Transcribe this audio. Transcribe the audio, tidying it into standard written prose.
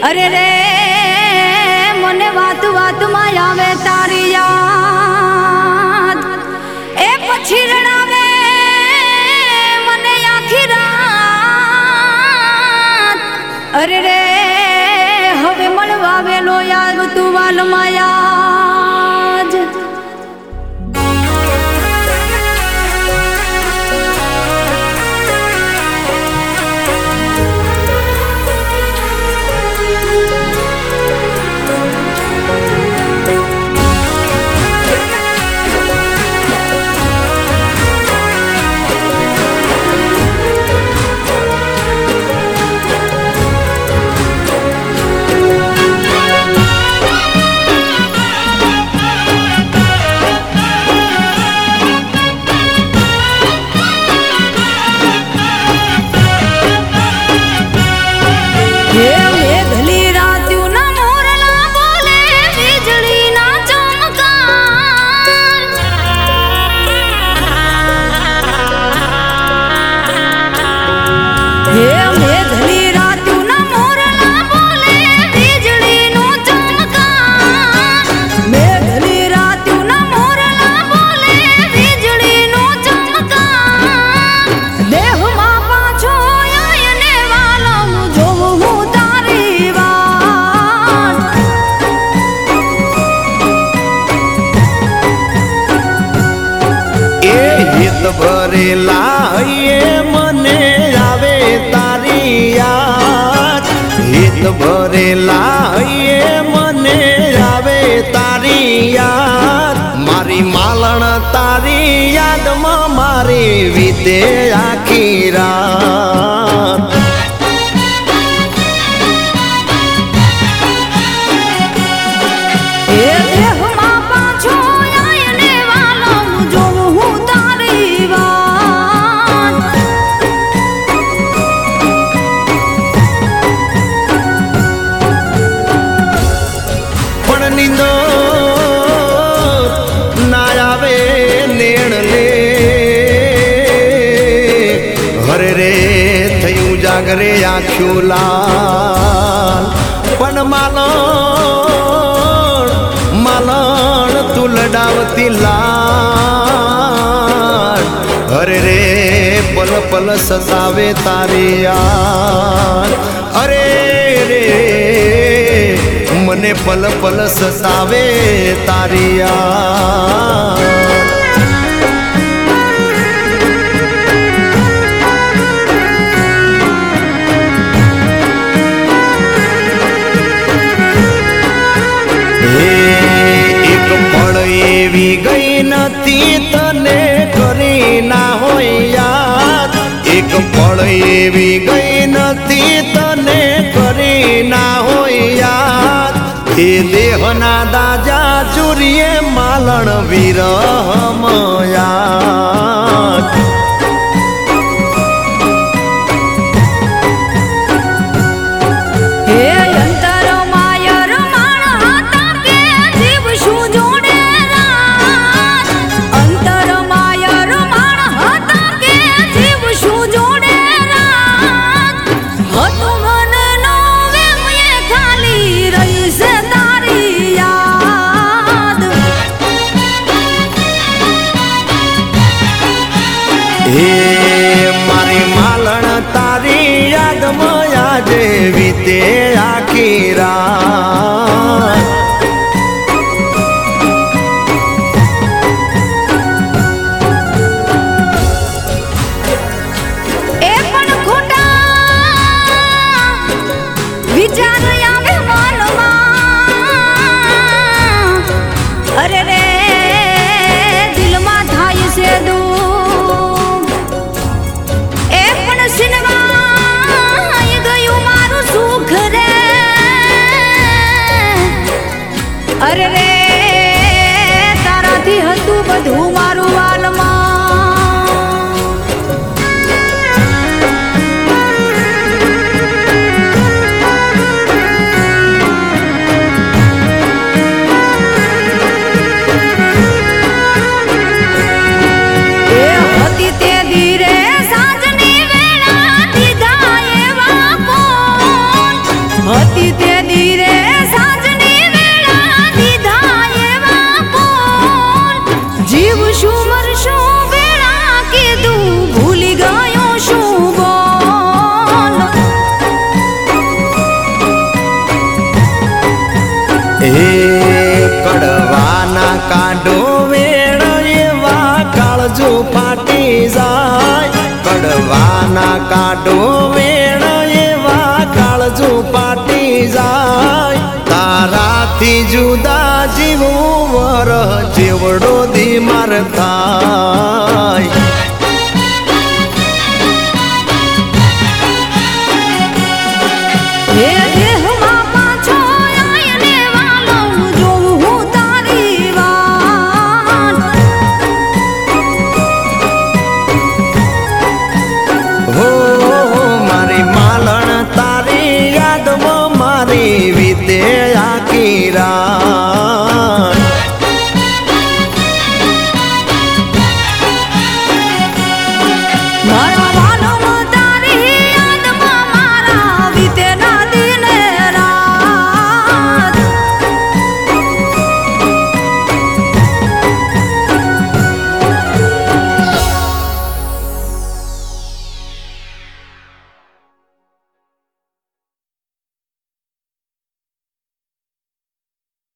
અરે રે મને વાત વાતમાં આવે તારી યાદ એ પછી રડાવે મને આખી રાત અરે રે હવે મળવા વેલો યાદ તું વાલમાં યાદ ભરેલા મને આવે તારી યાદ હિત ભરેલા મને આવે તારી યાદ મારી માલણ તારી યાદમાં મારી વીતે આખી રાત જાગરે આખ્યું લાલ પણ માલણ તું લડાવતી લાલ અરે રે પલ પલ સતાવે તારી યાદ અરે રે મને પલ પલ સતાવે તારી યાદ એવી ગઈ નથી તને કરી ના હોય યાદ એક પળ એવી ગઈ નથી તને કરી ના હોય યાદ એ દેહના દાજા ચુરીએ માલણ વિરહમ યાદ મારી માલણ તારી યાદમાં આજે વીતે આખી રાત એ પણ ખોટા વિચાર આવે મનમાં અરે રે દિલમાં થાય છે સિનવાઈ ગયું મારું સુખ રે જીવ શું મરશું વેળા કીધું ભૂલી ગયો શું બોલ એ કડવાના કાઢો વેણ એવા કાળજુ ફાટી જાય કડવાના કાઢો વેણ એવા કાળજુ ફાટી જાય તારાથી જુદા જીવું વર જેવડો દી માર થાય